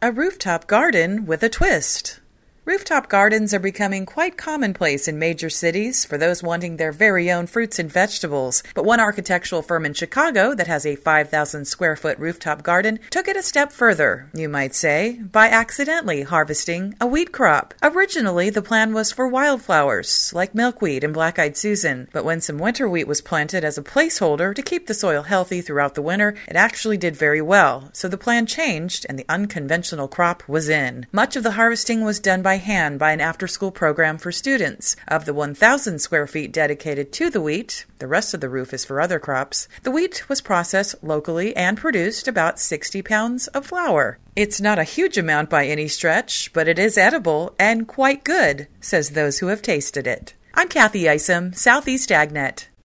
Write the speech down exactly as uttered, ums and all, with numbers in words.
A rooftop garden with a twist. Rooftop gardens are becoming quite commonplace in major cities for those wanting their very own fruits and vegetables. But one architectural firm in Chicago that has a five thousand square foot rooftop garden took it a step further, you might say, by accidentally harvesting a wheat crop. Originally, the plan was for wildflowers, like milkweed and black-eyed Susan. But when some winter wheat was planted as a placeholder to keep the soil healthy throughout the winter, it actually did very well. So the plan changed, and the unconventional crop was in. Much of the harvesting was done by by hand by an after-school program for students. Of the one thousand square feet dedicated to the wheat, the rest of the roof is for other crops. The wheat was processed locally and produced about sixty pounds of flour. It's not a huge amount by any stretch, but it is edible and quite good, says those who have tasted it. I'm Kathy Isom, Southeast AgNet.